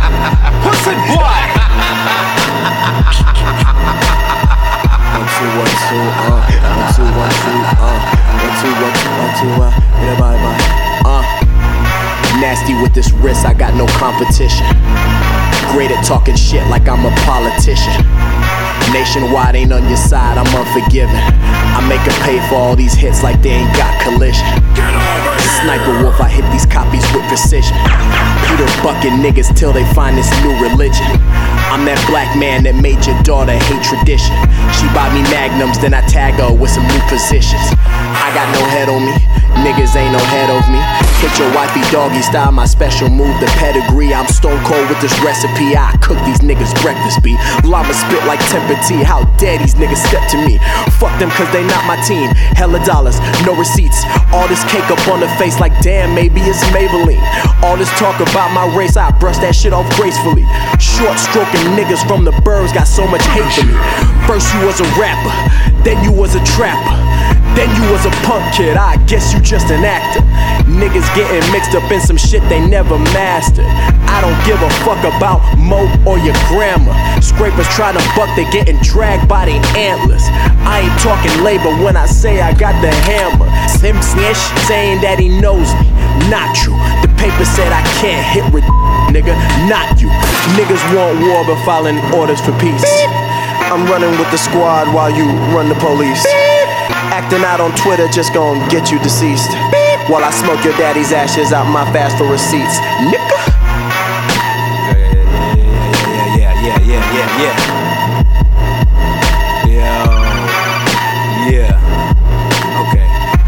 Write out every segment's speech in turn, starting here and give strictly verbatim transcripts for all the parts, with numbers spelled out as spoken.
Pussy boy. One two one two uh one two one two uh one two one two one two uh yeah bye bye uh nasty with this wrist, I got no competition. Great at talking shit like I'm a politician. Nationwide ain't on your side, I'm unforgiving. I make her pay for all these hits like they ain't got collision. Sniper wolf, I hit these copies with precision. Peter bucking niggas till they find this new religion. I'm that black man that made your daughter hate tradition. She bought me magnums, then I tag her with some new positions. I got no head on me, niggas ain't no head over me. Hit your wifey doggy style, my special move, the pedigree. I'm stone cold with this recipe, I cook these niggas breakfast beat. Llama spit like temper tea, how dare these niggas step to me. Fuck them cause they not my team. Hella dollars, no receipts. All this cake up on the face like damn, maybe it's Maybelline. All this talk about my race, I brush that shit off gracefully. Short stroking niggas from the burbs got so much hate for me. First you was a rapper, then you was a trapper, then you was a punk kid, I guess you just an actor. Niggas getting mixed up in some shit they never mastered. I don't give a fuck about Mo or your grammar. Scrapers try to buck, they getting dragged by their antlers. I ain't talking labor when I say I got the hammer. Him snitch saying that he knows me, not true. The paper said I can't hit with nigga, not you. Niggas want war but following orders for peace. I'm running with the squad while you run the police. Acting out on Twitter just gon' get you deceased. While I smoke your daddy's ashes out my fast for receipts, nigga. Yeah, yeah, yeah, yeah, yeah, yeah, yeah. Yo, yeah. Okay.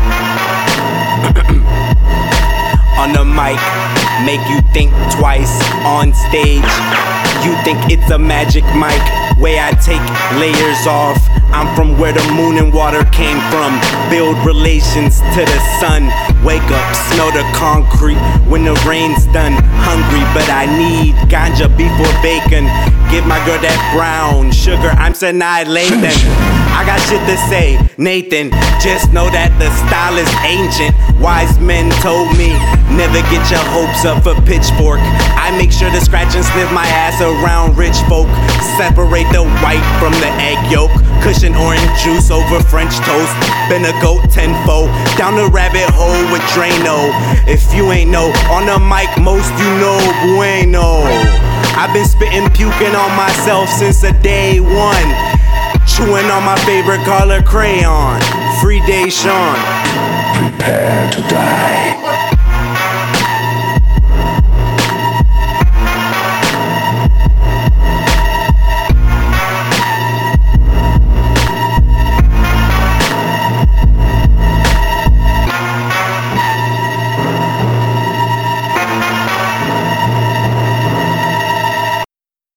On the mic, make you think twice. On stage, you think it's a magic mic. Way I take layers off. I'm from where the moon and water came from. Build relations to the sun. Wake up, smell the concrete when the rain's done. Hungry, but I need ganja before bacon. Give my girl that brown sugar, I'm Sanaa Lathan. I got shit to say, Nathan. Just know that the style is ancient. Wise men told me, never get your hopes up for pitchfork. I make sure to scratch and sniff my ass around rich folk. Separate the white from the egg yolk. Cushion orange juice over French toast. Been a goat tenfold. Down the rabbit hole with Drano. If you ain't know, on the mic most you know bueno. I've been spitting puking on myself since the day one. Chewing on my favorite color crayon. Free Day Sean. Prepare to die.